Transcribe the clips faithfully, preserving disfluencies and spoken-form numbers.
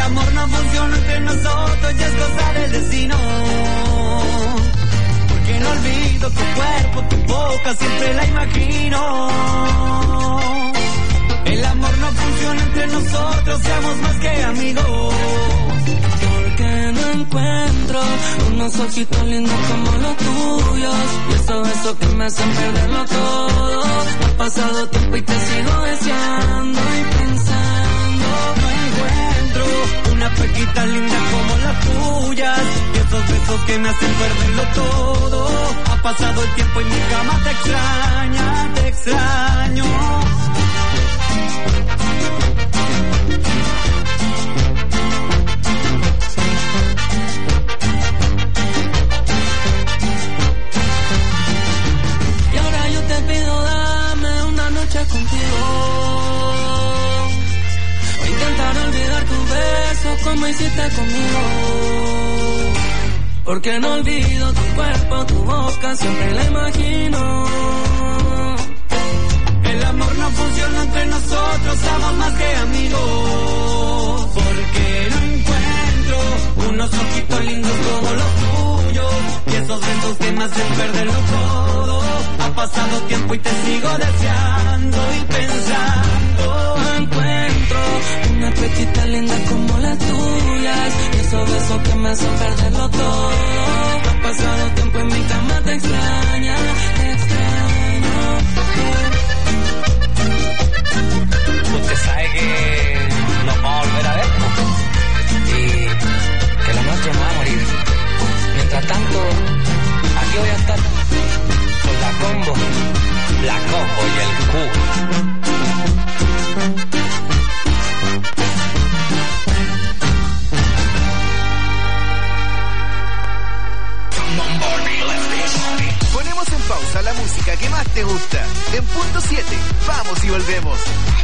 amor no funciona entre nosotros, ya es cosa del destino. Porque no olvido tu cuerpo, tu boca, siempre la imagino. El amor no funciona entre nosotros, seamos más que amigos. Porque no encuentro unos ojitos lindos como los tuyos, y esos besos que me hacen perderlo todo. Ha pasado tiempo y te sigo deseando y pensando. No encuentro una pequita linda como las tuyas, y esos besos que me hacen perderlo todo. Ha pasado el tiempo y mi cama te extraña, te extraño. Contigo, voy a intentar olvidar tus besos como hiciste conmigo. Porque no olvido tu cuerpo, tu boca, siempre la imagino. El amor no funciona entre nosotros, somos más que amigos. Porque no encuentro unos ojitos lindos como los tuyos, y esos besos que me hacen perderlo todo. Ha pasado tiempo y te sigo deseando y pensando. No encuentro una pechita linda como las tuyas, y esos besos que me hacen perderlo todo. Ha pasado tiempo y mi cama te extraña, te extraño. Usted sabe que nos vamos a volver a ver, ¿no? Y que lo nuestro no va a morir. Mientras tanto, aquí voy a estar con la combo, la combo y el Q. Ponemos en pausa la música que más te gusta. En punto siete, vamos y volvemos.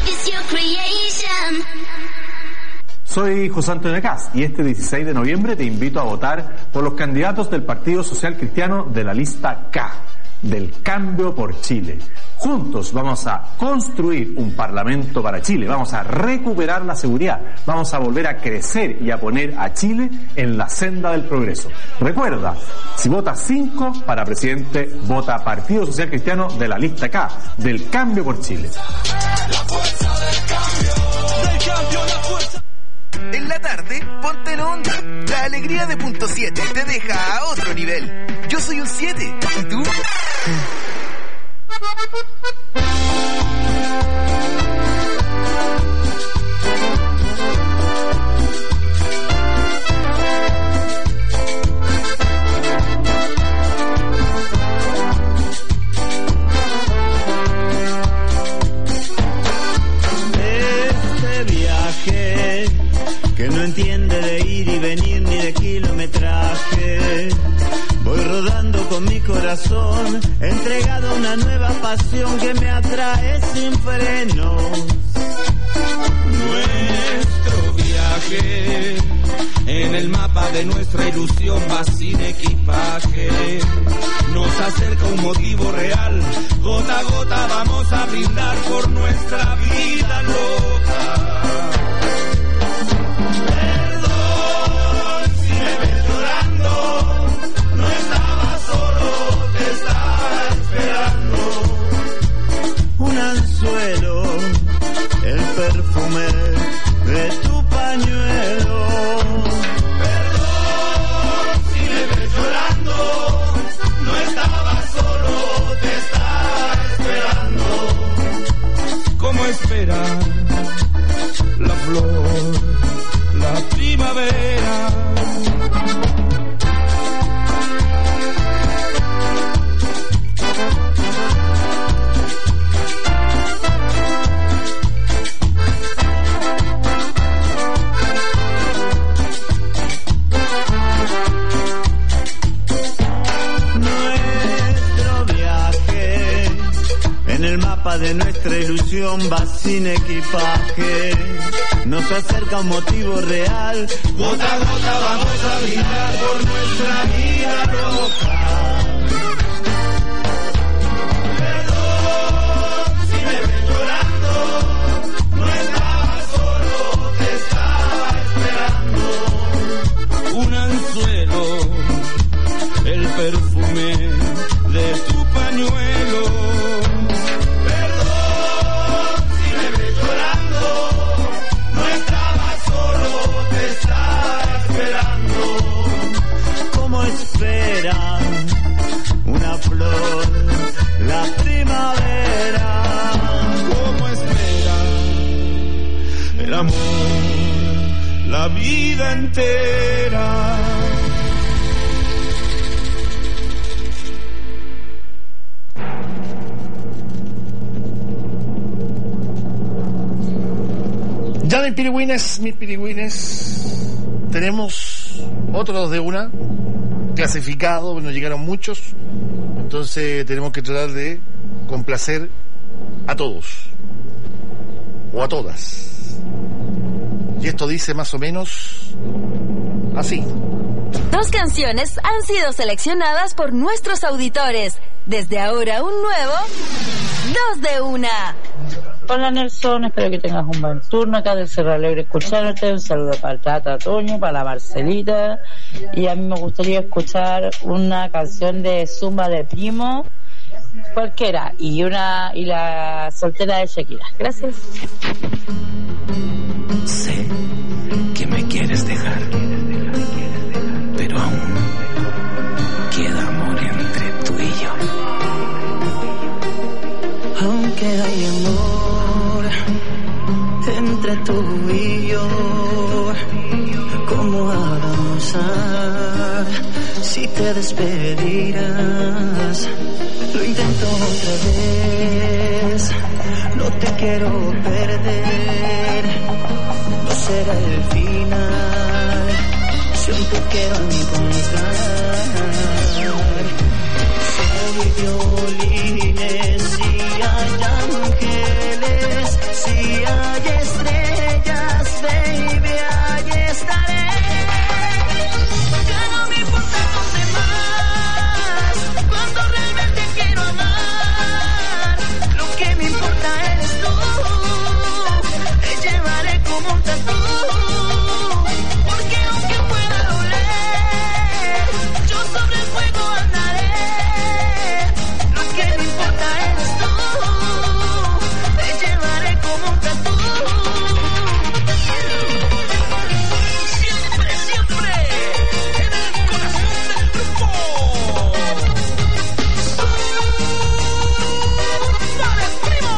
Soy José Antonio Caz y este dieciséis de noviembre te invito a votar por los candidatos del Partido Social Cristiano de la lista K, del Cambio por Chile. Juntos vamos a construir un parlamento para Chile, vamos a recuperar la seguridad, vamos a volver a crecer y a poner a Chile en la senda del progreso. Recuerda, si votas cinco para presidente, vota Partido Social Cristiano de la lista K, del Cambio por Chile. La fuerza del cambio, del cambio, la fuerza. En la tarde, ponte en onda. La alegría de punto siete te deja a otro nivel. Yo soy un siete, ¿y tú? Este viaje que no entiende de ir y venir ni de kilometraje. Voy rodando con mi corazón, entregado a una nueva pasión que me atrae sin frenos. Nuestro viaje en el mapa de nuestra ilusión va sin equipaje. Nos acerca un motivo real, gota a gota vamos a brindar por nuestra vida loca. Un anzuelo, el perfume de tu pañuelo. Perdón si me ves llorando, no estaba solo, te estaba esperando. ¿Cómo esperar la flor, la primavera? De nuestra ilusión va sin equipaje, nos acerca un motivo real, gota a gota vamos a brindar por nuestra vida loca. Perdón si me ves llorando, no estaba solo, te estaba esperando. la vida entera. Ya mis pirigüines, mis pirigüines, tenemos otros de una clasificado, nos llegaron muchos, entonces tenemos que tratar de complacer a todos o a todas. Y esto dice más o menos así. Dos canciones han sido seleccionadas por nuestros auditores. Desde ahora un nuevo Dos de Una. Hola Nelson, espero que tengas un buen turno acá de Cerro Alegre escuchándote. Un saludo para el Tata Toño, para la Marcelita. Y a mí me gustaría escuchar una canción de Zumba de Primo, cualquiera, y una y la soltera de Shakira. Gracias. Sé que me quieres dejar, pero aún queda amor entre tú y yo. Aunque hay amor entre tú y yo, ¿cómo avanzar si te despedirás? Lo intento otra vez, no te quiero perder, no será el final, si aún te quiero encontrar. Si hay violines, si hay ángeles, si hay estrellas, baby, ahí estaré. Ya no me importan los demás, cuando realmente quiero amar, lo que me importa eres tú, te llevaré como un tatu, porque aunque pueda doler, yo sobre el fuego andaré, lo que me importa eres tú, te llevaré como un tatu. Siempre, siempre, en el corazón del grupo. ¡Zumba de Primo!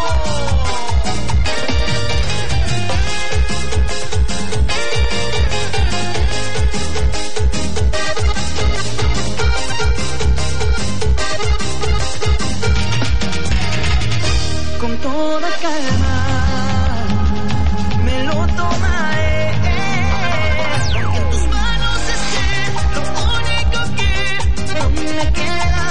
Con toda calma me lo tomaré, porque en tus manos esté lo único que aún me queda.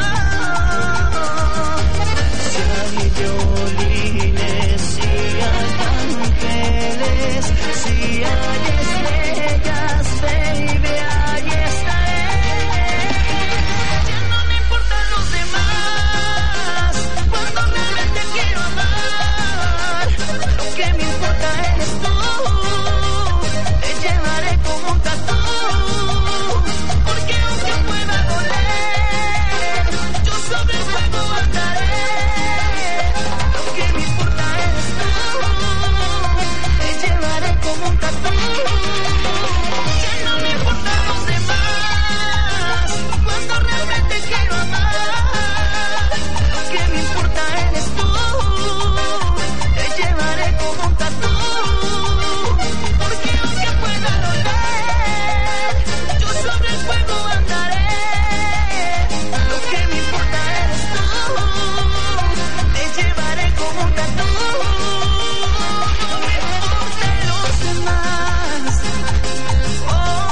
Si hay violines, si hay ángeles, si hay estrellas, baby, ahí estaré. Ya no me importan los demás, cuando realmente quiero amar, lo que me importa eres tú, te llevaré como un tatu, porque aunque pueda doler, yo sobre el fuego andaré, lo que me importa eres tú, te llevaré como un tatu. Ya no me importan los demás, cuando realmente quiero amar, lo que me importa eres tú, te llevaré como un tatu, porque aunque pueda doler, yo sobre el fuego andaré, lo que me importa eres tú, te llevaré como un tatu. No me importan los demás, oh,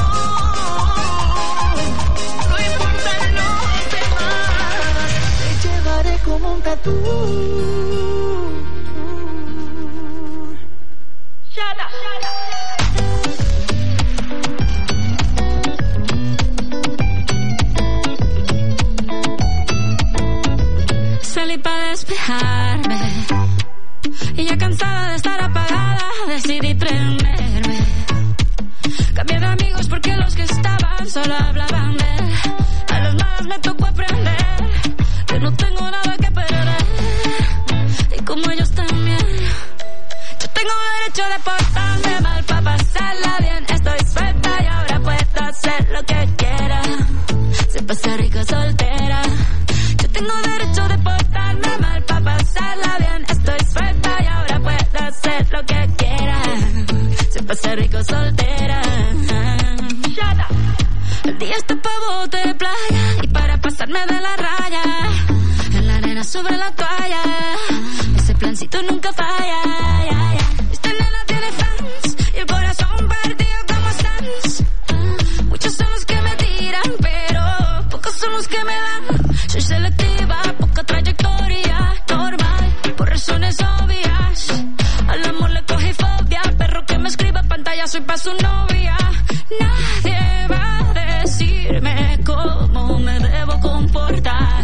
no importan los demás, te llevaré como un tatu. Shut up, shut up. Salí para despejarme y ya cansada de estar apagada decidí prenderme. Cambié de amigos porque los que estaban solo hablaban de él. A los malos me tocó aprender que no tengo nada que perder, y como ellos también, yo tengo derecho de portarme mal para pasarla bien. Estoy suelta y ahora puedo hacer lo que quiera, se pasa rico soltera. Yo tengo derecho de portarme mal para pasarla bien. Estoy suelta y ahora puedo hacer lo que quiera, se pasa rico soltera. El día está pa' bote de playa y para pasarme de la raya, en la arena sobre la toalla, ese plancito nunca falla. Esta nena tiene fans y el corazón partido como Sans. Muchos son los que me tiran, pero pocos son los que me dan. Soy selectiva, poca trayectoria, normal, por razones obvias. Al amor le cogí fobia, perro que me escriba pantalla, soy pa' su novia. Nadie va a decirme cómo me debo comportar.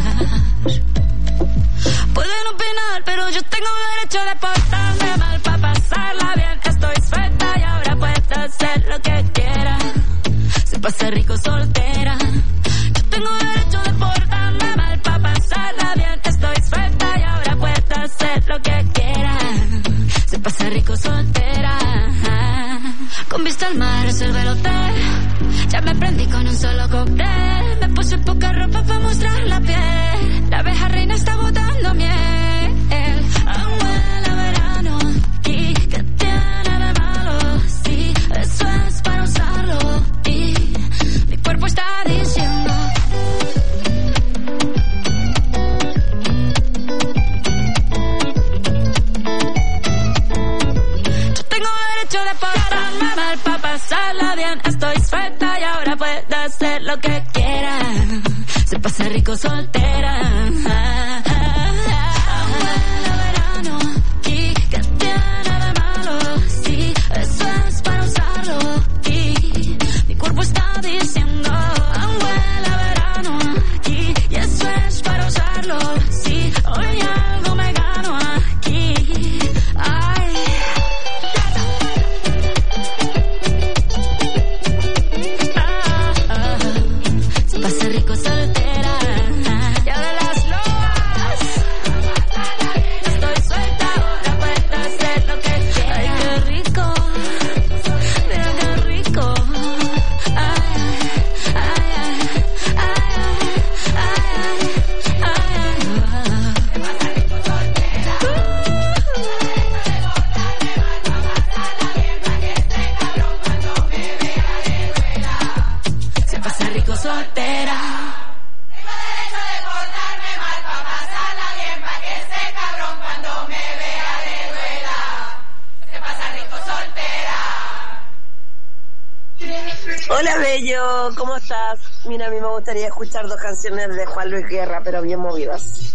Pueden opinar, pero yo tengo derecho de portarme mal pa' pasarla bien. Estoy suelta y ahora puedo hacer lo que quiera. Se pasa rico soltera. Yo tengo derecho de portarme mal pa' pasarla bien. Estoy suelta y ahora puedo hacer lo que quiera. Se pasa rico soltera. Con vista al mar reservé el hotel. Ya me prendí con un solo cóctel. Me puse poca ropa para mostrar la piel. La abeja reina está botando miel. Aún huele a verano. ¿Y qué tiene de malo? Sí, eso es para usarlo. Y mi cuerpo está diciendo. Yo tengo derecho de portarme mal para pasarla bien. Estoy suelta y ahora puedo hacer lo que quiera. Se pasa rico soltera. Aún huele a verano. ¿Y qué tiene de malo? Sí, eso es para usarlo. Y mi cuerpo está diciendo. Aún huele a verano. Y, y eso es para usarlo. Sí, hoy algo me gano aquí. Ay. Se pasa rico soltera. Y ahora las lobas. Estoy suelta, ahora puedo hacer lo que quiera. Ay, qué rico. Mira qué rico. Ay, ay, ay, ay, ay, ay, ay. Se pasa rico soltera. Hola Bello, ¿cómo estás? Mira, a mí me gustaría escuchar dos canciones de Juan Luis Guerra, pero bien movidas.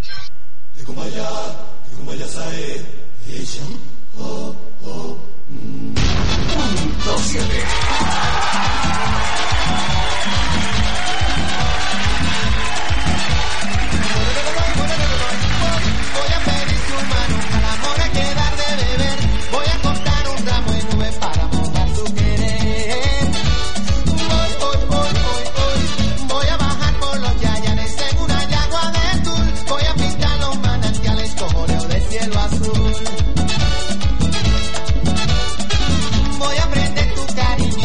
Voy a pedir tu mano, al amor hay que dar de beber. Voy a cortar un ramo en nube para mojar tu querer. Hoy, hoy, hoy, hoy, hoy, voy a bajar por los yayanes en una yagua de tul. Voy a pintar los manantiales con óleo de cielo azul. Voy a prender tu cariño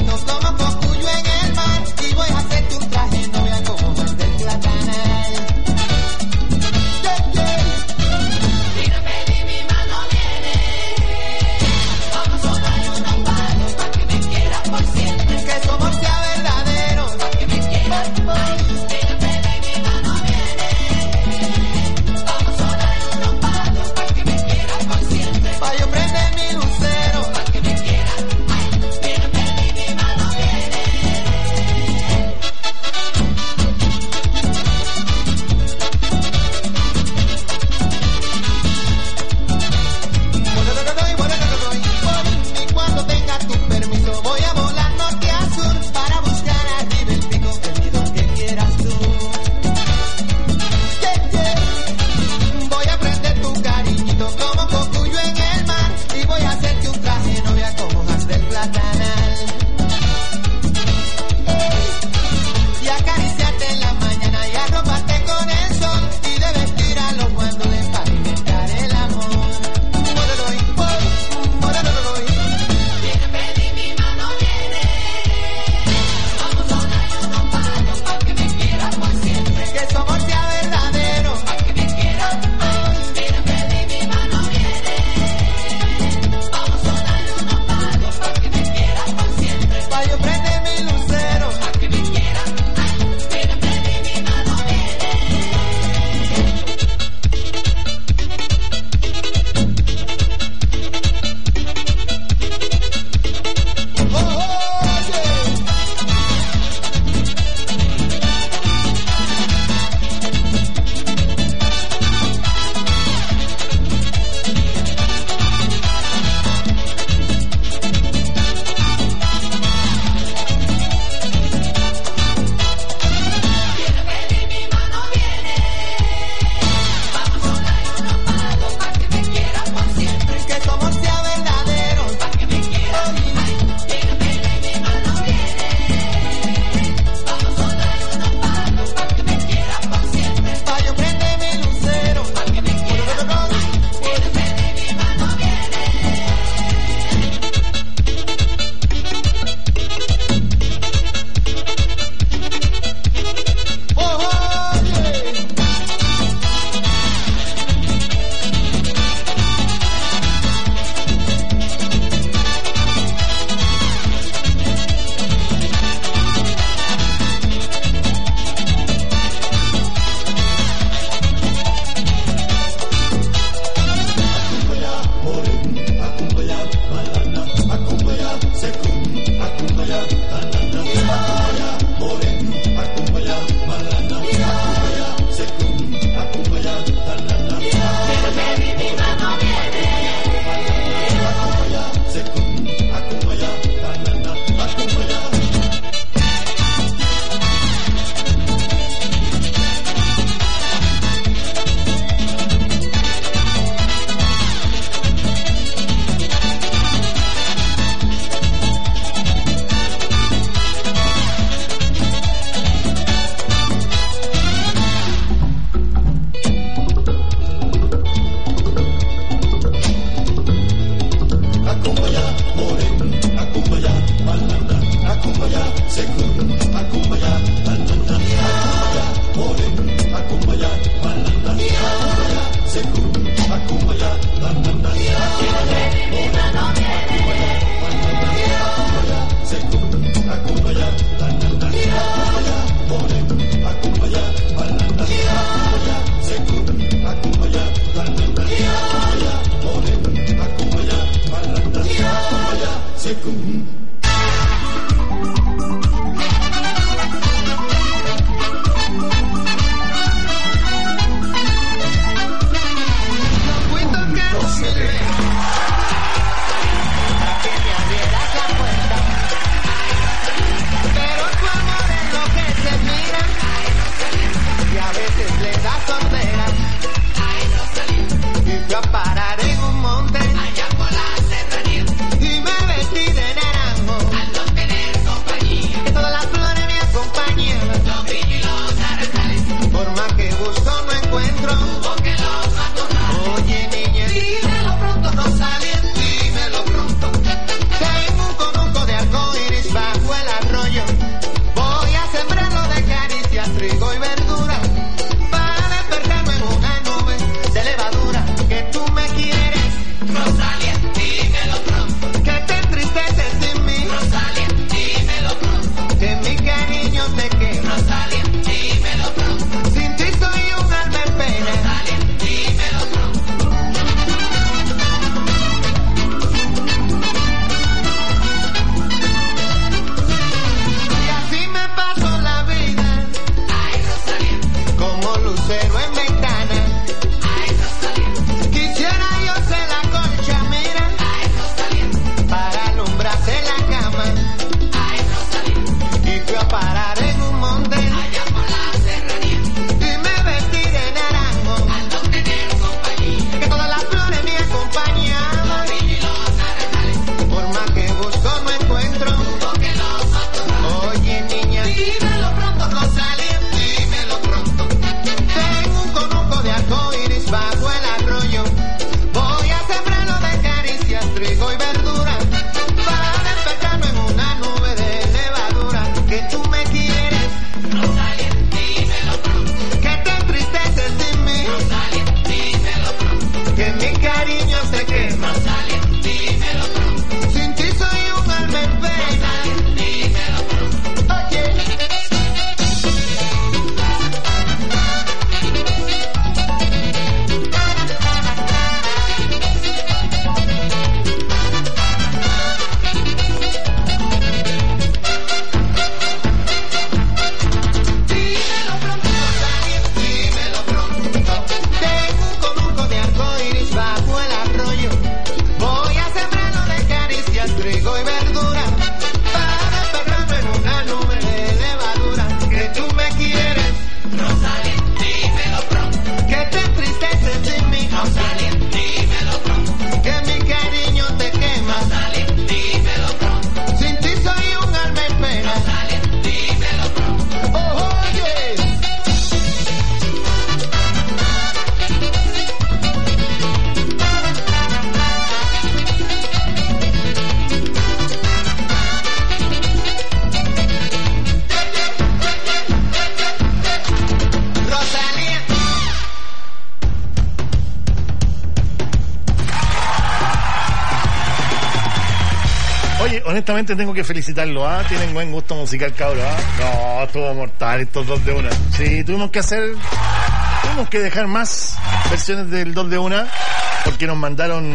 honestamente tengo que felicitarlo, ¿ah? Tienen buen gusto musical, cabrón, ¿ah? No, estuvo mortal estos dos de una. Sí, tuvimos que hacer, tuvimos que dejar más versiones del dos de una, porque nos mandaron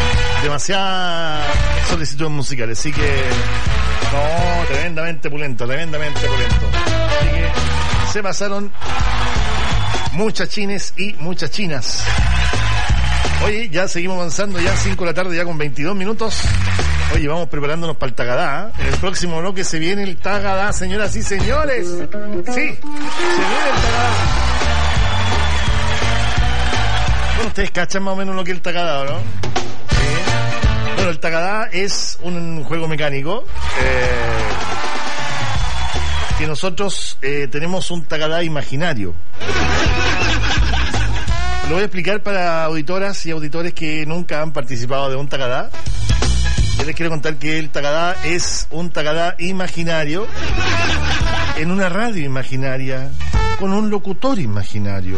demasiadas solicitudes musicales, así que, no, tremendamente pulento, tremendamente pulento. Así que se pasaron muchas chines y muchas chinas. Oye, ya seguimos avanzando, ya cinco de la tarde, ya con veintidós minutos. Oye, vamos preparándonos para el Tagadá. En el próximo bloque se viene el Tagadá, señoras y señores. Sí, se viene el Tagadá. Bueno, ustedes cachan más o menos lo que es el Tagadá, ¿no? Sí. Bueno, el Tagadá es un juego mecánico eh, que nosotros eh, tenemos un Tagadá imaginario. Lo voy a explicar para auditoras y auditores que nunca han participado de un Tagadá. Yo les quiero contar que el Tagadá es un Tagadá imaginario en una radio imaginaria con un locutor imaginario.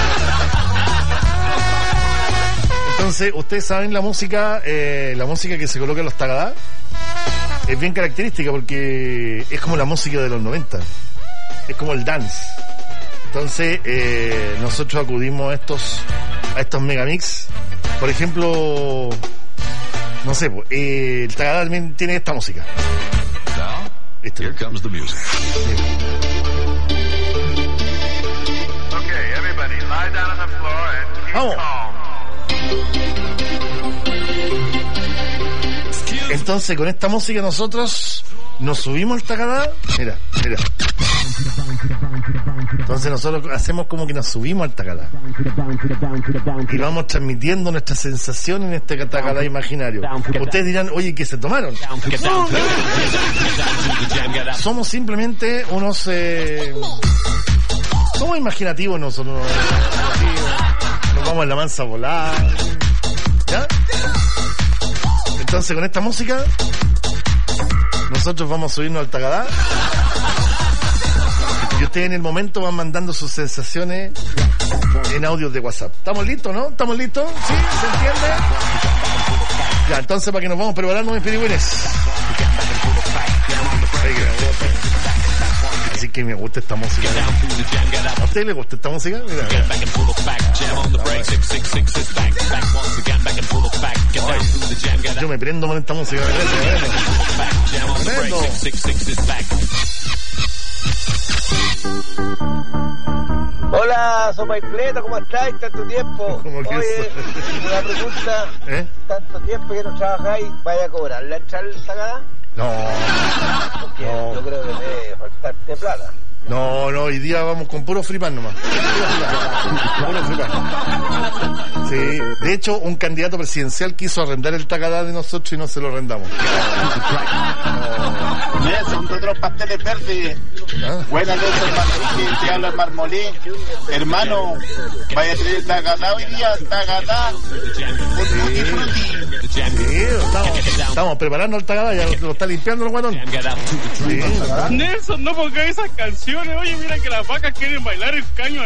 Entonces, ustedes saben la música, eh, la música que se coloca en los Tagadá es bien característica porque es como la música de los noventa, es como el dance. Entonces, eh, nosotros acudimos a estos, a estos megamix. Por ejemplo, no sé, eh, el Tagadá también tiene esta música. Now, here comes the music. Okay, everybody, lie down on the floor and keep Vamos. calm. Entonces, con esta música nosotros nos subimos al Tagadá. Mira, mira. Entonces nosotros hacemos como que nos subimos al Tagadá y vamos transmitiendo nuestras sensaciones en este Tagadá imaginario. Ustedes dirán, oye, ¿qué se tomaron? No, no. Somos simplemente unos eh... somos imaginativos nosotros. Nos vamos en la mansa a volar. ¿Ya? Entonces con esta música nosotros vamos a subirnos al Tagadá y ustedes en el momento van mandando sus sensaciones en audios de WhatsApp. ¿Estamos listos, no? ¿Estamos listos? ¿Sí? ¿Se entiende? Ya, entonces para que nos vamos preparando, mis pirigüines. Así que me gusta esta música. ¿A usted le gusta esta música? Mira, mira. Yo me prendo con esta música. Me prendo, me prendo. Hola, Sopaipleto, ¿cómo estáis? Tanto tiempo. Oye, una pregunta. ¿Eh? Tanto tiempo que no trabajáis, ¿vaya a cobrar la entrada al Tagadá? No. Porque No. yo creo que debe faltarte plata. No, no, hoy día vamos con puro fripan nomás. Puro fripan. Sí, de hecho, un candidato presidencial quiso arrendar el Tagadá de nosotros y no se lo arrendamos. Nelson, de otros pasteles verdes. ¿Ah? Buenas noches, Marmolín, te habla Marmolín. Hermano, vaya a traer el Tagadá hoy día, Tagadá. Frutti, frutti. Sí, estamos, estamos preparando el Tagadá, ya lo, lo está limpiando el guatón. Sí. Nelson, no pongáis esas canciones. Oye, mira que las vacas quieren bailar el caño al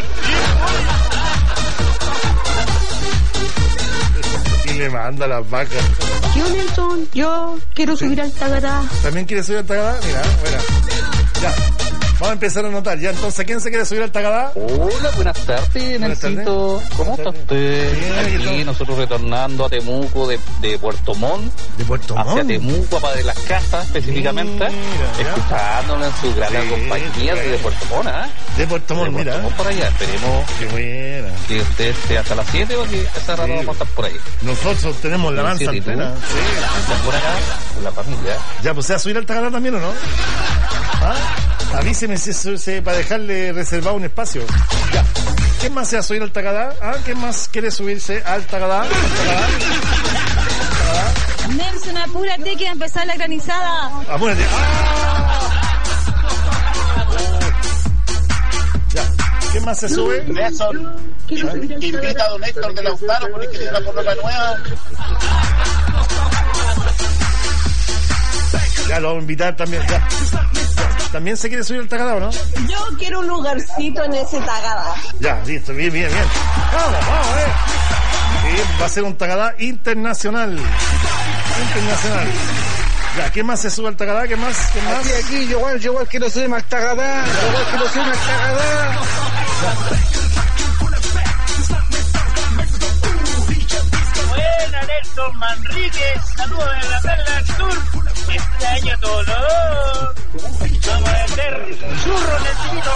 Y le manda las vacas. Yo, Nelson, yo quiero subir al Tagadá. ¿También quiere subir al Tagadá? Mira, bueno. Ya. Vamos a empezar a anotar. Ya, entonces, ¿quién se quiere subir al Tagadá? Hola, buenas tardes, Nelsito. ¿Cómo está usted? Aquí nosotros retornando a Temuco de, de Puerto Montt. ¿De Puerto Montt? Hacia Temuco, para de las casas específicamente. Mira, escuchándolo en su grata sí, compañía de Puerto Montt, ¿eh? De Puerto Montt, mira. Montt por allá. Esperemos Qué buena. que usted esté hasta las siete porque esa rato sí. vamos a estar por ahí. Nosotros tenemos la lanza entera. Sí. Está por acá, con la familia. Ya, pues, ¿se va a subir al Tagadá también o no? ¿Ah? Avíseme si, si, si, para dejarle reservado un espacio. Ya. ¿Quién más se va a subir al Tagadá? ¿Ah? ¿Quién más quiere subirse al Tagadá? ¿Al Tagadá? ¿Tagadá? Nelson, apúrate que va a empezar la granizada. Apúrate. ¡Ah! Oh. Ya. ¿Quién más se sube? Nelson, que invita a don Héctor de Lautaro porque quiere ir a por ropa nueva. Ya lo vamos a invitar también. Ya. ¿También se quiere subir al Tagadá o no? Yo quiero un lugarcito en ese Tagadá. Ya, listo, bien, bien, bien. Vamos, vamos, eh. Sí, va a ser un Tagadá internacional. Internacional. Ya, ¿quién más se sube al Tagadá? ¿Qué más? ¿Qué más? Aquí, aquí, yo igual, yo igual quiero subirme al Tagadá. Yo igual quiero subirme al Tagadá. Buena, Nelson Manrique. Saludos de la Perla del Sur. Este año dolor. Vamos a hacer churros, Nelsito.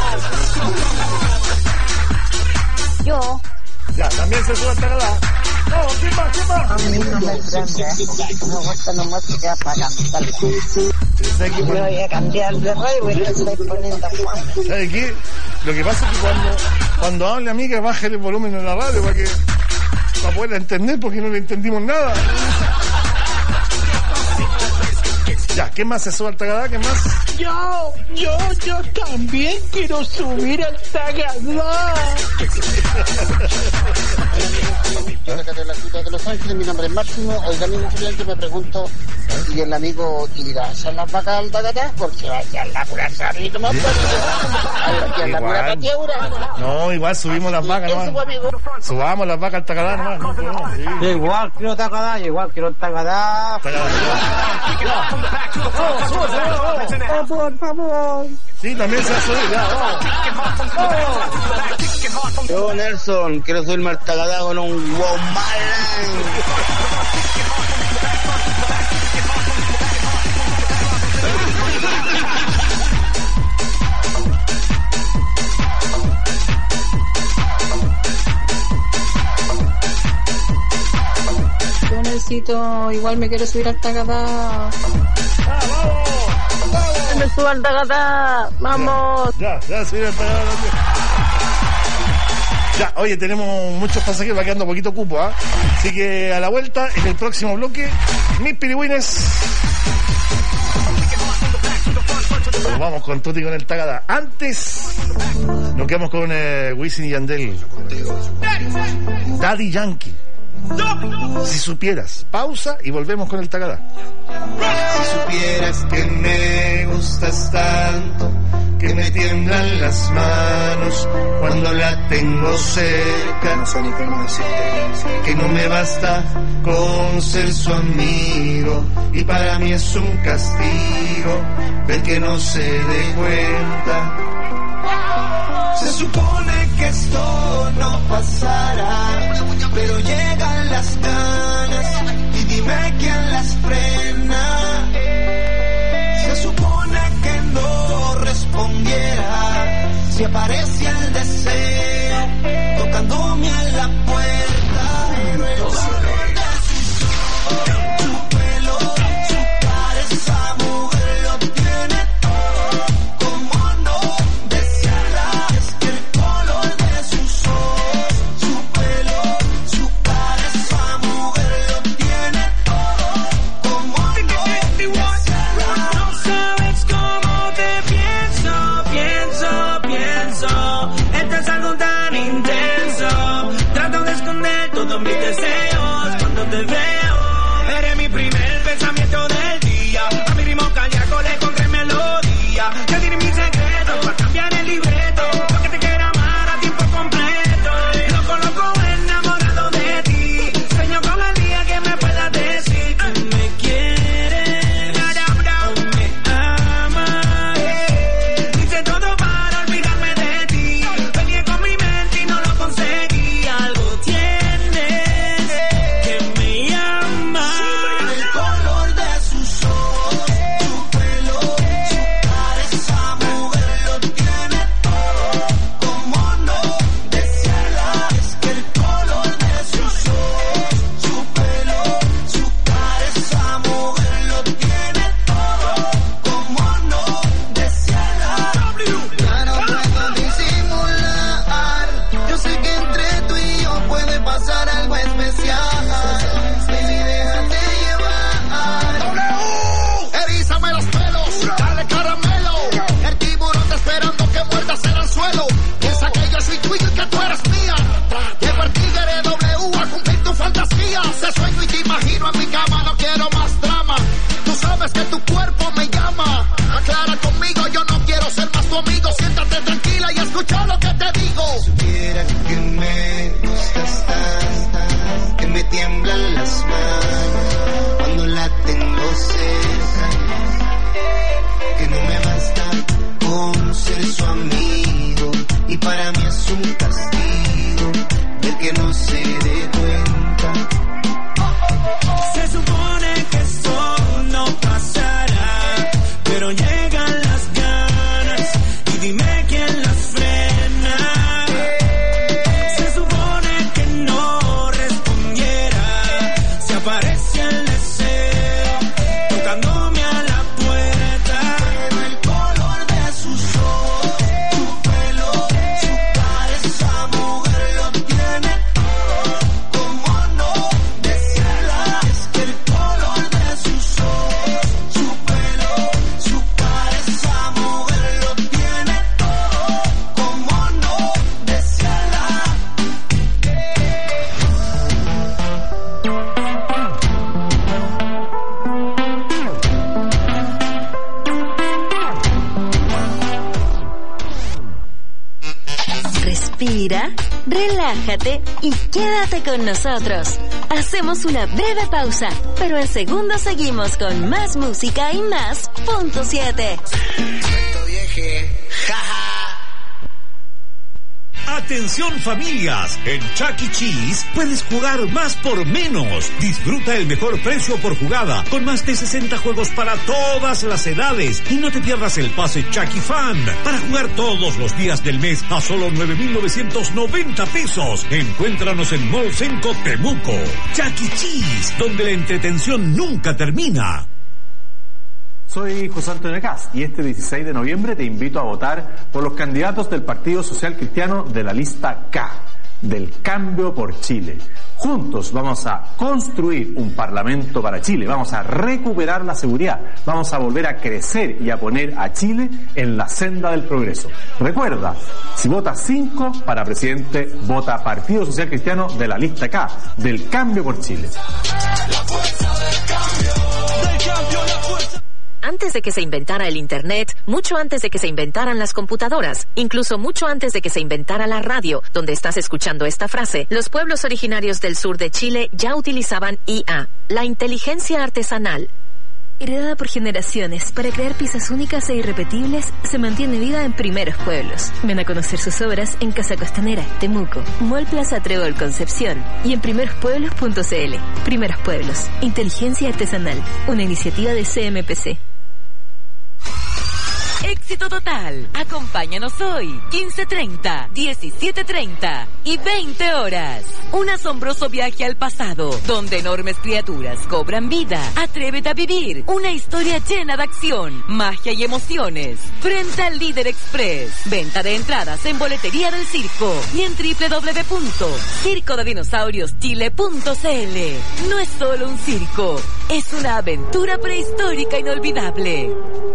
Yo. Ya, también se sube al Tagadá. No, ¿quién más? ¿Quién más? A mí no me prende. Me gusta la música para cantarla. Yo voy a cambiar de radio y estoy poniendo Juan. ¿Sabe qué? Lo que pasa es que cuando, cuando hable a mí, que baje el volumen en la radio para que para poder entender, porque no le entendimos nada. Ya, ¿qué más se sube al Tagadá? ¿Qué más? Yo, yo, yo también quiero subir al Tagadá. De la ciudad de Los Ángeles, mi nombre es Máximo. Oiga, amigo cliente, me pregunto, ¿y el amigo irá a echar las vacas al Tagadá? Porque va a echar la pura sarrito más para la pura patiaura. No, igual subimos las vacas, ¿no? Subamos las vacas al Tagadá, nomás. No, no, sí. Igual quiero Tagadá, igual quiero Tagadá. Oh, por favor. Sí, también se ha subido, ya, vamos. Yo, Nelson, quiero subirme al Tagadá con un Womalan. Yo necesito, igual me quiero subir al Tagadá. Me subo al Tagadá, vamos. Ya, ya, subir al Tagadá. Ya, oye, tenemos muchos pasajeros, va quedando poquito cupo, ¿ah? ¿eh? Así que a la vuelta, en el próximo bloque, mis pirigüines. Nos vamos con Tuti con el Tagadá. Antes, nos quedamos con eh, Wisin y Yandel. Daddy Yankee. Si supieras. Pausa y volvemos con el Tagadá. Si supieras que me gustas tanto, que me tiemblan las manos cuando la tengo cerca, no sé ni cómo decirte, que no me basta con ser su amigo y para mí es un castigo ver que no se dé cuenta. Se supone que esto no pasará, pero llegan las ganas y dime quién las frena. Se supone que no respondiera si aparece el deseo tocándome a la puerta. Pero el color de sus ojos, su pelo, su cara, esa mujer lo tiene todo. Como no desearla, es que el color de sus ojos, su pelo, su cara, esa mujer lo tiene todo. Como no desearla. No sabes cómo te pienso, pienso, pienso. Esto es algo tan intenso. Trato de esconder todos mis deseos cuando te veo. Eres mi primer pensamiento del día. A mi ritmo cardíaco le encontré melodía. Ya tienes mis secretos para cambiar el libreto. Porque te quiero amar a tiempo completo. Loco, loco, enamorado de ti. Sueño con el día que me puedas decir que me quieres o me amas. Hice todo para olvidarme de ti. Peleé con mi mente y no lo conseguí. Algo tienes que me llama. El color de sus ojos, su pelo, su cara, esa mujer lo tiene todo. Como no desearla, es que el color de sus ojos, su pelo, su cara, esa mujer lo tiene todo. Como no desearla. Ya no puedo disimular. Yo sé que entre tú y yo puede pasar algo especial. Baby, déjate llevar. Erízame los pelos, dale caramelo. El tiburón está esperando que muerdas el anzuelo. Piensa que yo soy tuyo y que tú eres mía. Llevo el tigre W a cumplir tu fantasía. Te sueño y te imagino en mi cama, no quiero más drama. Tú sabes que tu cuerpo me llama. Aclara conmigo, yo no quiero ser más tu amigo. Siéntate tranquila y escucha lo que te digo. Supiera que me gustas tanto, que me tiemblan las manos cuando la tengo cerca, que no me basta con ser su amigo y para mí es un castigo ver que no se dé cuenta. Se supone que esto no pasará, pero llegan las ganas y dime Respira, relájate y quédate con nosotros. Hacemos una breve pausa, pero en segundos seguimos con más música y más punto siete. Atención familias, en Chuck E. Cheese puedes jugar más por menos. Disfruta el mejor precio por jugada con más de sesenta juegos para todas las edades y no te pierdas el pase Chuck E. Fan para jugar todos los días del mes a solo nueve mil novecientos noventa pesos. Encuéntranos en Mall Senco Temuco. Chuck E. Cheese, donde la entretención nunca termina. Soy José Antonio Cas y este dieciséis de noviembre te invito a votar por los candidatos del Partido Social Cristiano de la lista K, del Cambio por Chile. Juntos vamos a construir un parlamento para Chile, vamos a recuperar la seguridad, vamos a volver a crecer y a poner a Chile en la senda del progreso. Recuerda, si votas cinco para presidente, vota Partido Social Cristiano de la lista K, del Cambio por Chile. La fuerza del cambio, del cambio, la fuerza. Antes de que se inventara el Internet, mucho antes de que se inventaran las computadoras, incluso mucho antes de que se inventara la radio, donde estás escuchando esta frase, los pueblos originarios del sur de Chile ya utilizaban I A, la inteligencia artesanal. Heredada por generaciones para crear piezas únicas e irrepetibles, se mantiene viva en Primeros Pueblos. Ven a conocer sus obras en Casa Costanera, Temuco, Mall Plaza Trébol Concepción y en primeros pueblos punto c l. Primeros Pueblos, inteligencia artesanal, una iniciativa de C M P C. Éxito total. Acompáñanos hoy, quince treinta, diecisiete treinta y veinte horas. Un asombroso viaje al pasado, donde enormes criaturas cobran vida. Atrévete a vivir una historia llena de acción, magia y emociones. Frente al Líder Express. Venta de entradas en Boletería del Circo y en doble u doble u doble u punto circo de dinosaurios chile punto c l. No es solo un circo, es una aventura prehistórica inolvidable.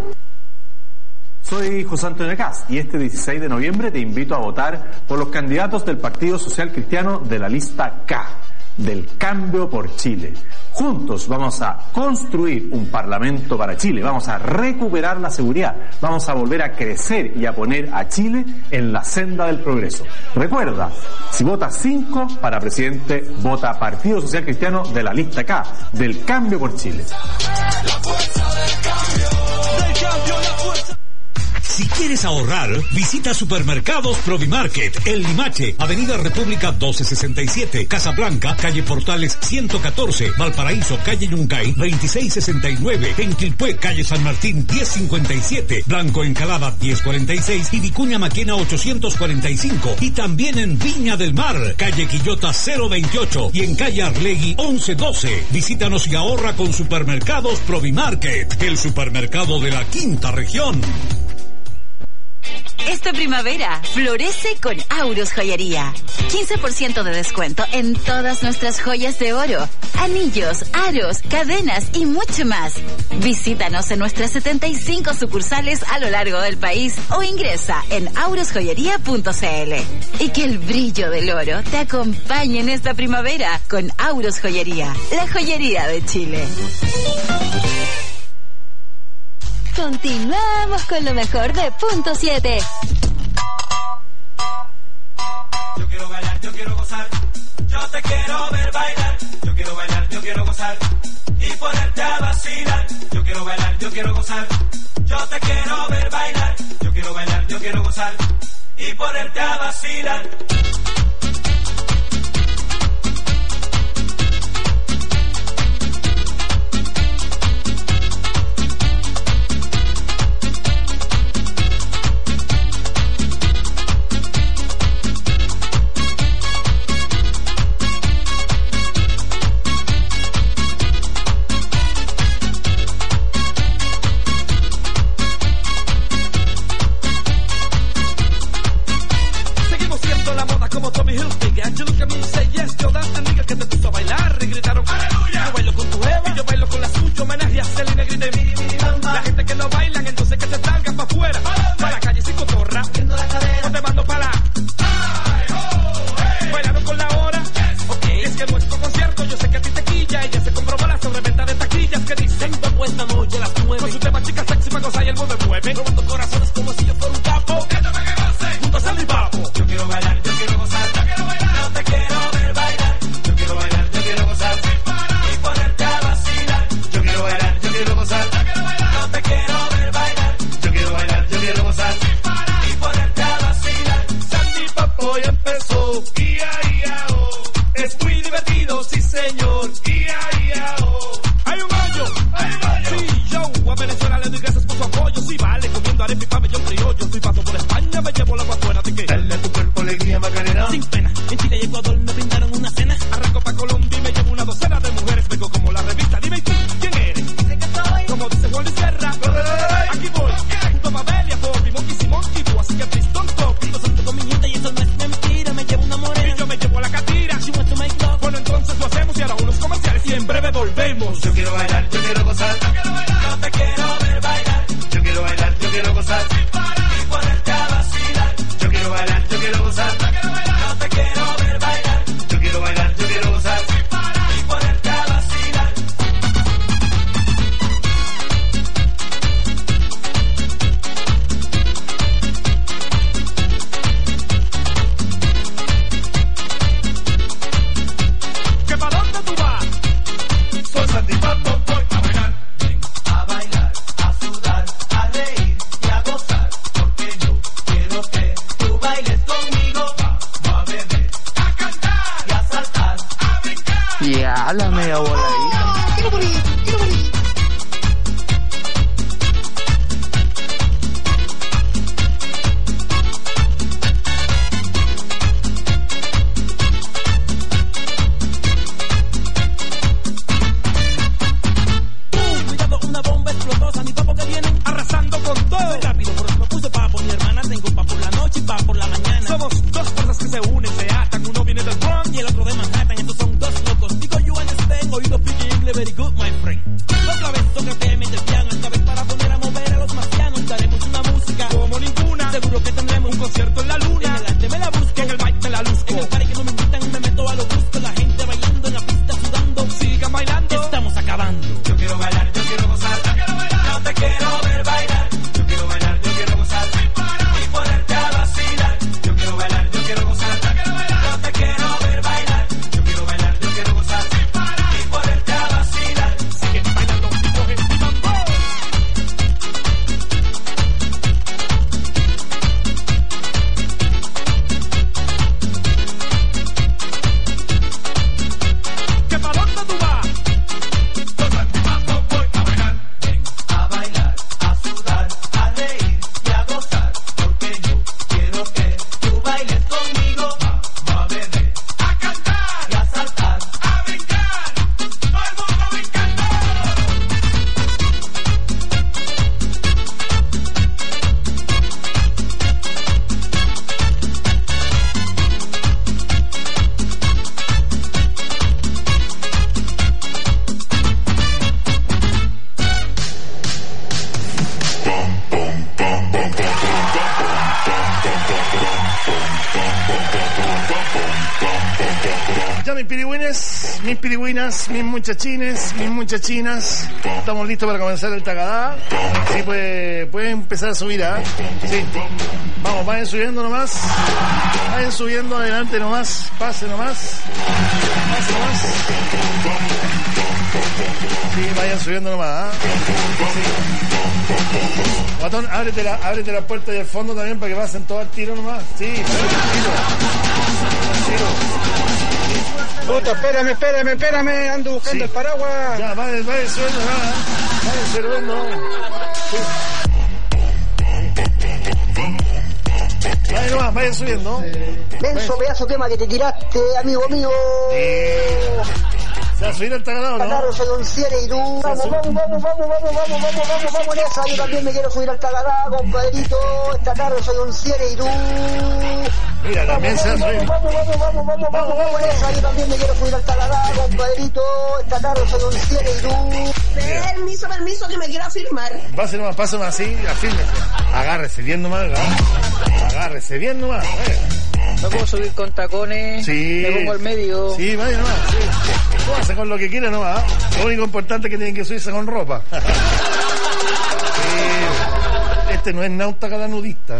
Soy José Antonio Cas y este dieciséis de noviembre te invito a votar por los candidatos del Partido Social Cristiano de la lista K, del Cambio por Chile. Juntos vamos a construir un parlamento para Chile, vamos a recuperar la seguridad, vamos a volver a crecer y a poner a Chile en la senda del progreso. Recuerda, si votas cinco para presidente, vota Partido Social Cristiano de la lista K, del Cambio por Chile. La fuerza del cambio, del cambio, la fuerza. Si quieres ahorrar, visita Supermercados Provimarket, El Limache, Avenida República doce sesenta y siete, Casablanca, calle Portales ciento catorce, Valparaíso, calle Yungay veintiséis sesenta y nueve, en Quilpué, calle San Martín diez cincuenta y siete, Blanco Encalada diez cuarenta y seis y Vicuña Maquena ochocientos cuarenta y cinco. Y también en Viña del Mar, calle Quillota cero veintiocho y en calle Arlegui once doce. Visítanos y ahorra con Supermercados Provimarket, el supermercado de la quinta región. Esta primavera, florece con Auros Joyería. quince por ciento de descuento en todas nuestras joyas de oro, anillos, aros, cadenas y mucho más. Visítanos en nuestras setenta y cinco sucursales a lo largo del país o ingresa en auros joyería punto c l. Y que el brillo del oro te acompañe en esta primavera con Auros Joyería, la joyería de Chile. Continuamos con lo mejor de punto siete. Yo quiero bailar, yo quiero gozar, yo te quiero ver bailar. Yo quiero bailar, yo quiero gozar y ponerte a vacilar. Yo quiero bailar, yo quiero gozar, yo te quiero ver bailar. Yo quiero bailar, yo quiero gozar y ponerte a vacilar. Robando corazones como si yo fuera un capo. Juntos al mi papo. Yo quiero bailar, yo quiero seguro que tendremos un concierto en la luna. En el arte me la busco, en el baile me la luzco. En el party que no me invitan me meto a lo brusco. La gente bailando en la pista sudando. Sigan bailando, estamos acabando. Yo quiero bailar, yo quiero gozar, yo quiero bailar. No te quiero ver bailar. Yo quiero bailar, yo quiero gozar sin parar y ponerte a vacilar. Yo quiero bailar, yo quiero gozar, yo quiero bailar. No te quiero ver bailar. Yo quiero bailar, yo quiero gozar sin parar y ponerte a vacilar. Sigue bailando, coge y mambo. ¿Qué pa' dónde tú vas? Voy a bailar. Ven a bailar, a sudar, a reír y a gozar. Porque yo quiero que tú bailes conmigo. Vamos a beber, a cantar y a saltar, a brincar. Todo el mundo brincando. Ya mis pirigüines, mis pirigüinas, mis muchachines, mis muchachinas, estamos listos para comenzar el tagadá. Sí, pues pueden empezar a subir, ¿ah? Sí. Vamos, vayan subiendo nomás. Vayan subiendo adelante nomás. Pase nomás. Pase nomás. Sí, vayan subiendo nomás, ¿ah? Sí. Guatón, ábrete la, ábrete la puerta del fondo también para que pasen todo al tiro nomás. Sí, al tiro. Al tiro. Puta, espérame, espérame, espérame, ando buscando Sí. el paraguas. Ya, vaya, vaya subiendo, vaya, vaya subiendo. Sí. Vaya nomás, vaya subiendo. Denso pedazo tema que te tiraste, amigo mío. ¿Se va a subir el tagadá o no? Claro, soy un cielo y tú. Vamos, vamos, vamos, vamos, vamos, vamos, vamos, vamos, vamos en esa. Yo también me quiero subir al tagadá, compadrito. Esta tarde soy un cielo y tú. Mira, también se va a subir. Vamos, vamos, vamos, vamos, vamos, vamos en esa. Yo también me quiero subir al tagadá, compadrito. Esta tarde soy un cielo y tú. Permiso, permiso, que me quiero afirmar. Pase nomás, pase nomás así, afírmese. Agárrese bien nomás, agárrese, agárrese bien nomás. Vaya. ¿No puedo subir con tacones? Sí. Me pongo al medio. Sí, vaya nomás, sí. Póngase con lo que quiera nomás. ¿eh? Lo único importante es que tienen que subirse con ropa. Sí. Este no es nauta cada nudista.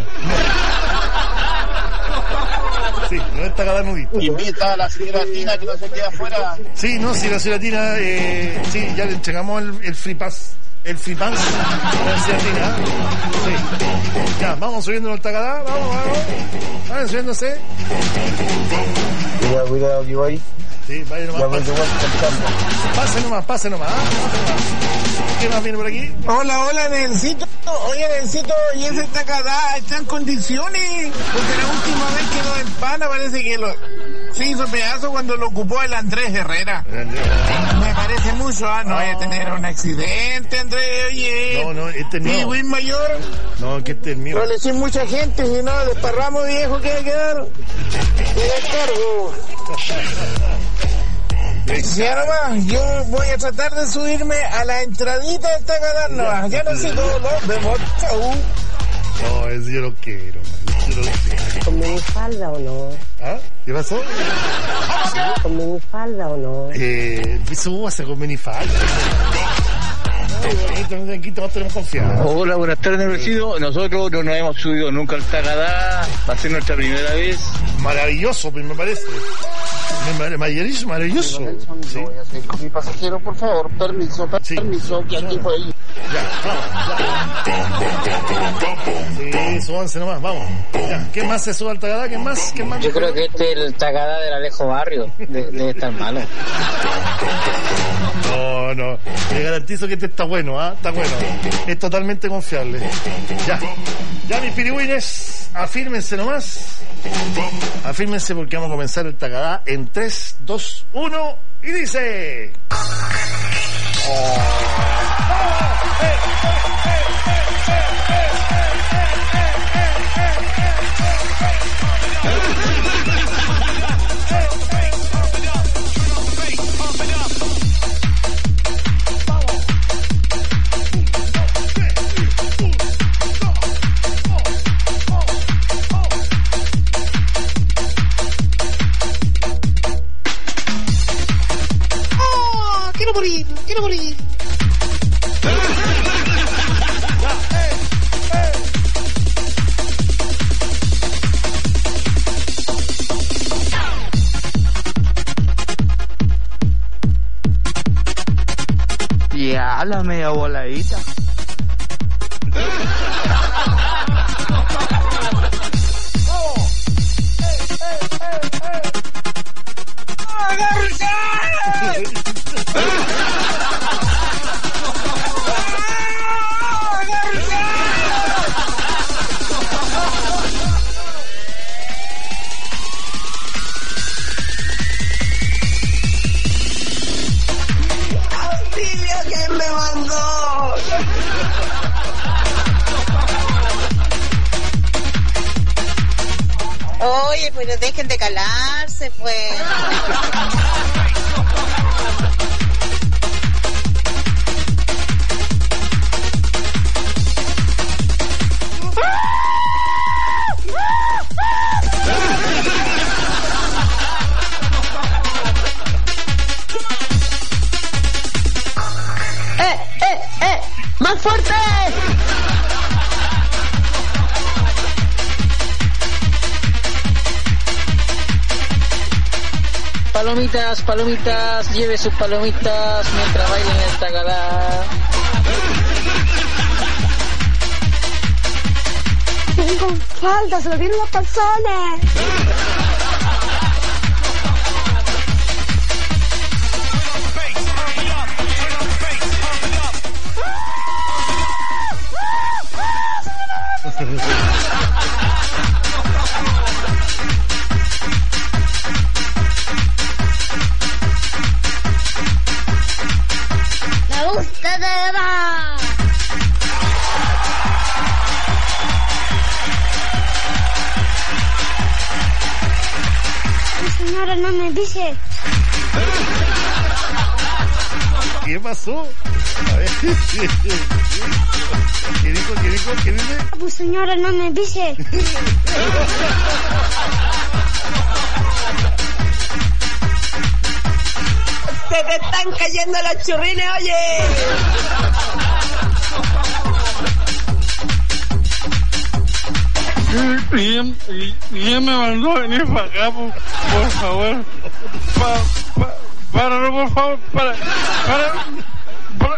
Sí, no es tagadá nudista. Invita a la señora Tina que no se quede afuera. Sí, no, si la señora Tina, eh, sí, ya le entregamos el, el free pass. El free pass a la señora Tina. Sí. Ya, vamos subiendo el tagadá, vamos, vamos. Vayan subiéndose. Cuidado, cuidado, que voy. Sí, vaya nomás. Ya voy, Pase, yo voy cantando. pase nomás, pase nomás. ¿Ah? Pase nomás. ¿Qué más viene por aquí? Hola, hola, Nelsito. Oye, Nelsito, ¿y ese tacadá está en condiciones? Porque la última vez que lo empana parece que lo se hizo pedazo cuando lo ocupó el Andrés Herrera. Me parece mucho, ¿ah? No vaya a tener un accidente, Andrés, oye. No, no, este es mío. Sí, güey mayor. No, que este es mío. No le decís mucha gente, si no, desparramos viejo que va a quedar. Queda el cargo. Ya nomás, yo voy a tratar de subirme a la entradita del tagadá nomás. Ya no sé cómo lo vemos. Chau. No, eso yo lo quiero, man. Yo lo quiero. ¿Con minifalda o no? ¿Ah? ¿Qué pasó? ¿Con minifalda o no? Eh, súbase con minifalda. Aquí todos tenemos confianza. Hola, buenas tardes, Nervecido. Nosotros no nos hemos subido nunca al Tagadá. Va a ser nuestra primera vez. Maravilloso, me parece. Maravilloso, maravilloso. Sí. Voy a ser con mi pasajero, por favor. Permiso, permiso, que aquí puede ir. Ya, vamos. Sí, súbanse nomás, vamos. Ya, ¿quién más se sube al Tagadá? ¿Quién más? ¿Quién más? Yo creo que este es el Tagadá del Alejo Barrio. De- Debe estar malo. No, no. Le garantizo que este está bueno, ¿ah? Está bueno. Es totalmente confiable. Ya. Ya, mis pirigüines, afírmense nomás. Afírmense porque vamos a comenzar el Tagadá en tres, dos, uno y dice... Oh. medio voladita. ¡Agárrense! ¡Auxilio! ¿Quién me mandó? Oye, pues dejen de calarse, pues. ¡Eh, eh, eh! ¡Más fuerte! Palomitas, palomitas, lleve sus palomitas mientras bailen el tagadá. Tengo falda, se lo vieron los calzones. Me gusta de más. Señora, no me dice. ¿Qué pasó? A ver. ¿Qué dijo? ¿Qué dijo? ¿Qué dice? Pues señora, no me dice. Se te están cayendo los churrines, oye. ¿Quién, quién me mandó a venir para acá, por, por favor? Pa, pa, para, por favor, para, para, para.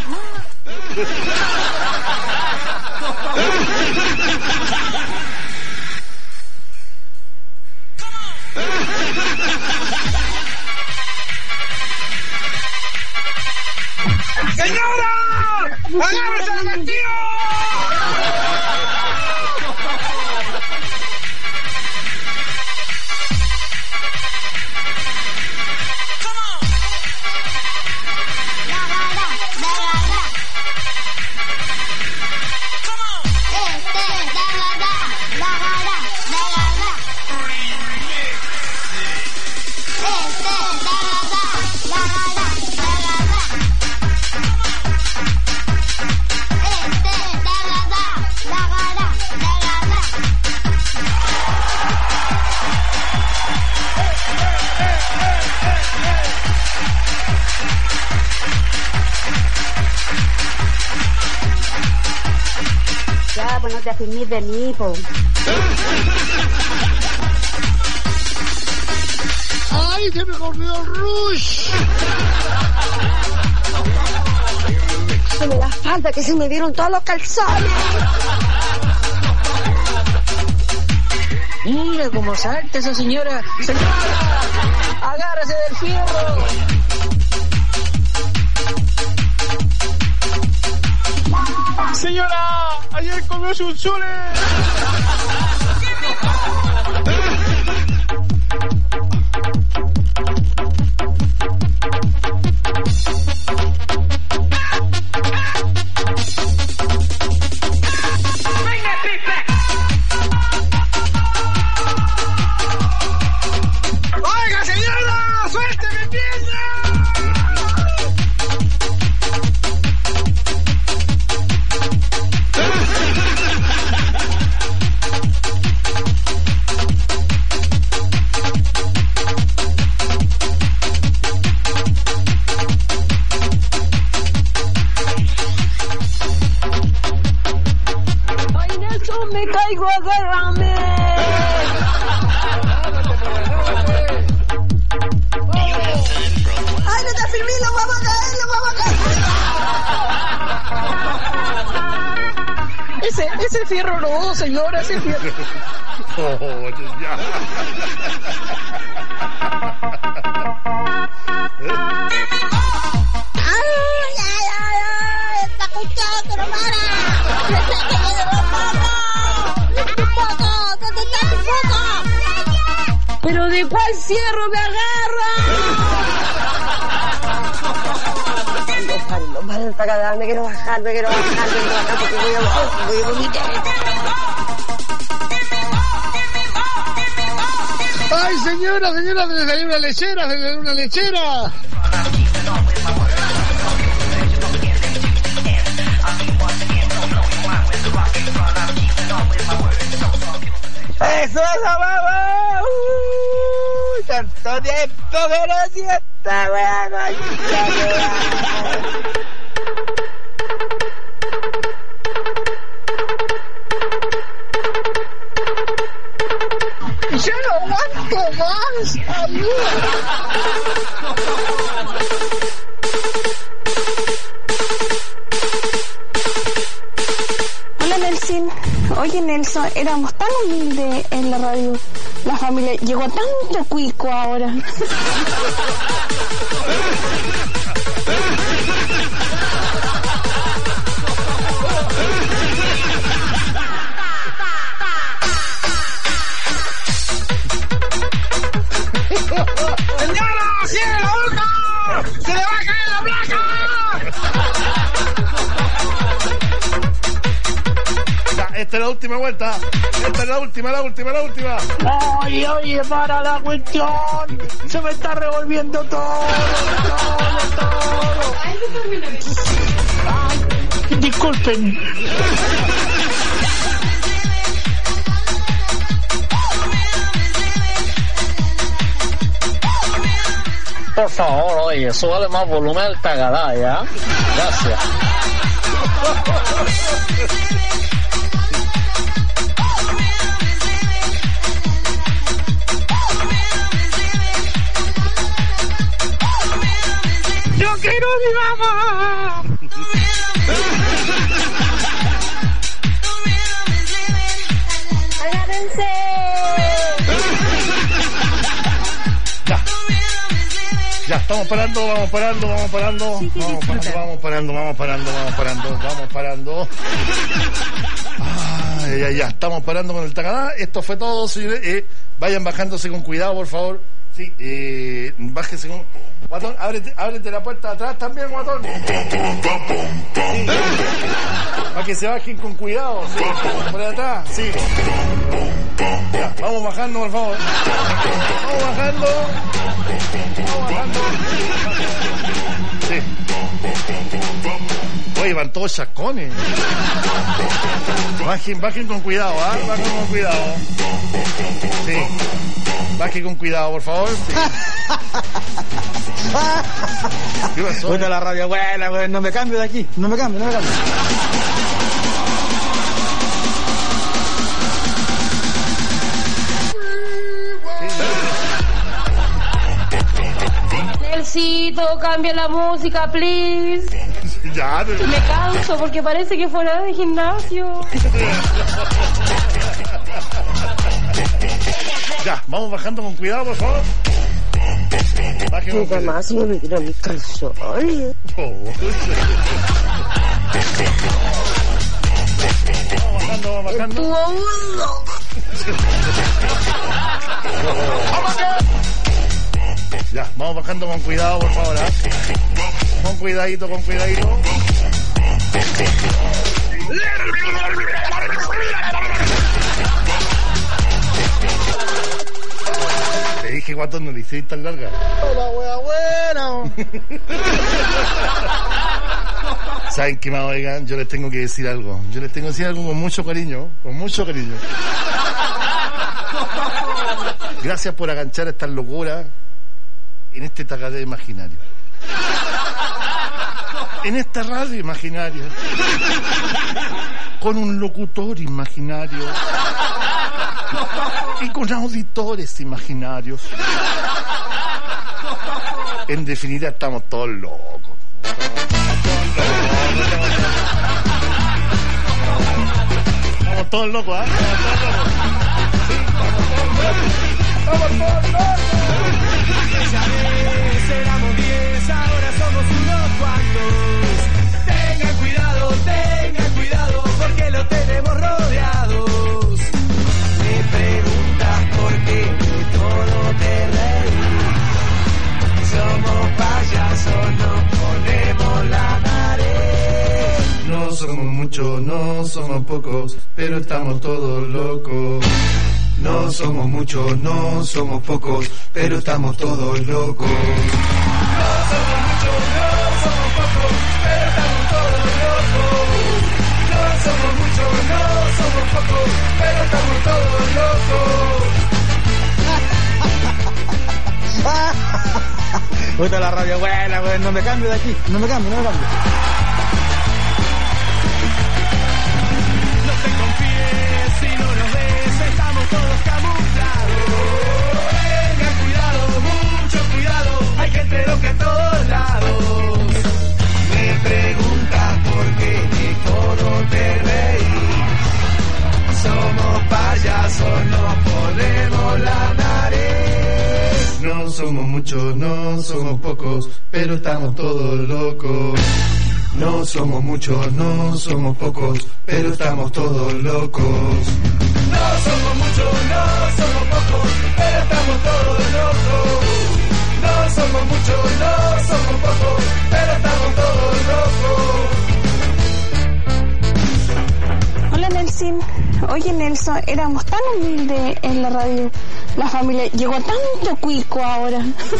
¡Señora! ¡Agárrese al vestido! Ya, pues no te afirmís de mí, po. ¡Ay, se me corrió el rush! Se me da falta que se me dieron todos los calzones. Mira cómo salta esa señora. Señora, agárrese del fierro. Señora, ayer comió sus chules. ¡Oiga, señora! ¡Suélteme pierna! ¡Ay, Nelson, me caigo, agárrame! ¡Ay, no te afirmé, lo vamos a caer, lo vamos a caer! Ese, ese fierro no, señora, ese fierro. Oh, ya. ¡Ay, ay, ay, ay! ¡Está escuchando, no para! ¡Preséntame de los fotos! ¡Tu foto! ¿Dónde está tu foto? ¿Pero de cuál fierro me agarra? No paren, no paren esta cadena, me quiero bajar, me quiero bajar, me quiero bajar porque voy a, voy a vomitar. ¡Ay, señora, señora, se le salió una lechera, se le salió una lechera! ¡Eso es la baba! ¡Uy! ¡Tanto tiempo que no hacía esta wea, coñita, wea! ¡Yo no aguanto más! ¡Ayuda! Hola Nelson, oye Nelson, éramos tan humildes en la radio, la familia llegó a tanto cuico ahora. ¡Señora, cierre la boca! ¡Se le va a caer la placa! Esta es la última vuelta. Esta es la última, la última, la última. Oye, oye, para la cuestión. Se me está revolviendo todo, todo, todo. Ay, disculpen. Por favor, oye, súbale más volumen al tagadá, ¿ya? Gracias. ¡Yo quiero a mi mamá! ¡Agárrense! Ya. Ya, estamos parando, vamos parando, vamos parando. Vamos parando, vamos parando, vamos parando, vamos parando, vamos parando. Ah, ya, ya, estamos parando con el tacadá. Esto fue todo, señores. Eh, vayan bajándose con cuidado, por favor. Sí, eh, bájese con... Guatón, ábrete, ábrete la puerta de atrás también, guatón. Sí. Para que se bajen con cuidado, sí. Por atrás, sí. Ya, vamos bajando, por favor. Vamos bajando. Vamos bajando. Sí. Oye, van todos chascones. Bajen, bajen con cuidado, ¿ah? ¿eh? Bajen con cuidado. Sí. Baje con cuidado, por favor. Sí. ¿Qué pasó? Bueno, la radio buena, güey. No me cambio de aquí. No me cambio, no me cambio. Nelsito, cambia la música, please. Ya, no. Me canso porque parece que fuera de gimnasio. Ya, vamos bajando con cuidado, por favor. Nunca más me metieron mis calzones. Oh. Vamos bajando, vamos bajando. Ya, vamos bajando con cuidado, por favor. ¿eh? Con cuidadito, con cuidadito. Te dije, guatón, no le hiciste tan larga. ¡Hola, wea buena! ¿Saben qué más, oigan? Yo les tengo que decir algo. Yo les tengo que decir algo con mucho cariño. Con mucho cariño. Gracias por aganchar estas locuras en este tagadé imaginario. En esta radio imaginaria. Con un locutor imaginario. Y con auditores imaginarios. En definitiva, estamos todos locos. Todos locos. estamos todos locos, ¿ah? ¿eh? Estamos todos locos. Esa vez éramos diez, ahora somos unos cuantos. Tengan cuidado, tengan cuidado, porque lo tenemos rodeados. Me preguntas por qué de todo te reís. Somos payasos, nos ponemos la nariz. No somos muchos, no somos pocos, pero estamos todos locos. No somos muchos, no somos pocos, pero estamos todos locos. No somos muchos, no somos pocos, pero estamos todos locos. No somos muchos, no somos pocos, pero estamos todos locos. Puta la radio buena, güey, no me cambio de aquí, no me cambio, no me cambio. No te confíes si no nos ves, estamos todos camuflados. Tengan cuidado, mucho cuidado, hay gente loca en todos lados. Me preguntas por qué de todo te reís. Somos payasos, nos ponemos la nariz. No somos muchos, no somos pocos, pero estamos todos locos. No somos muchos, no somos pocos, pero estamos todos locos. No somos muchos, no somos pocos, pero estamos todos locos. No somos muchos, no somos pocos, pero estamos todos locos. Hola Nelson. Oye Nelson, éramos tan humildes en la radio. La familia llegó a tanto cuico ahora.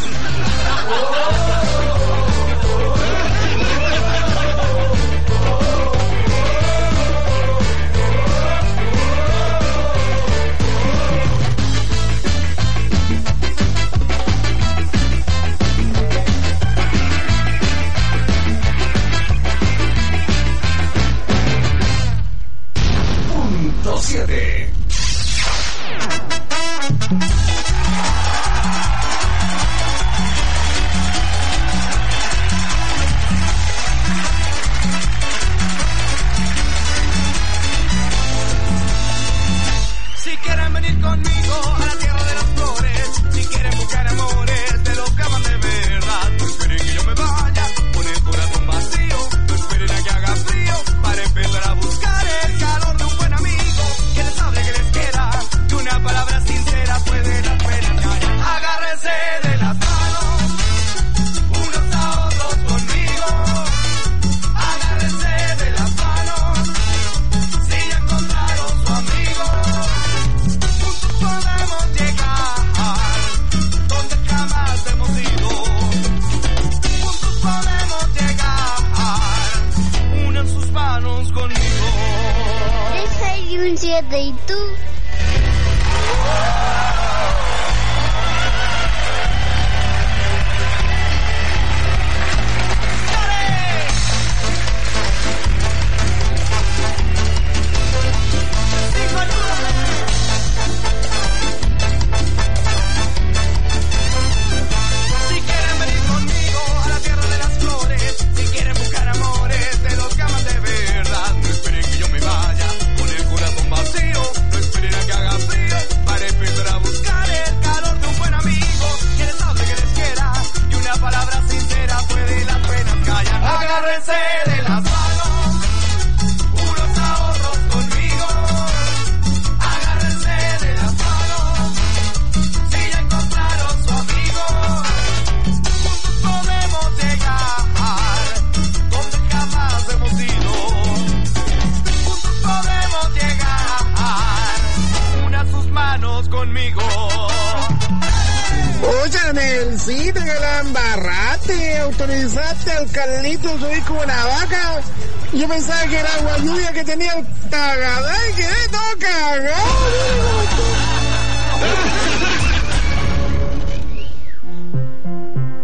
Punto siete. Si quieren venir conmigo a la tierra de las flores, si quieren buscar amores de los que aman de verdad, no esperen que yo me vaya con el corazón vacío, no esperen a que haga frío para empezar a buscar el calor de un buen amigo que les hable, que les quiera, que una palabra sincera puede dar pena callar. Agárrense de las manos, unos a otros conmigo. Agárrense de las manos, si ya encontraron su amigo. Juntos podemos llegar donde jamás hemos ido. Juntos podemos llegar, unan sus manos conmigo. Soy un siete y tú. Si quieren venir conmigo a la tierra de las flores, si quieren buscar amores de los que aman de verdad, no esperen que yo me vaya con el corazón vacío, no esperen a que haga frío para empezar a buscar el calor de un buen amigo que les hable, que les quiera, y una palabra sincera puede las penas callar. Agárrense de las manos, unos a otros conmigo. Agárrense de las manos, si ya encontraron su amigo. Juntos podemos llegar donde jamás hemos ido. Juntos podemos llegar, una sus manos conmigo. Oye, Nelsito, que la embarraste, autorizaste al Carlito a subir como una vaca. Yo pensaba que era agua lluvia que tenía el tagadá y quedé todo cagado.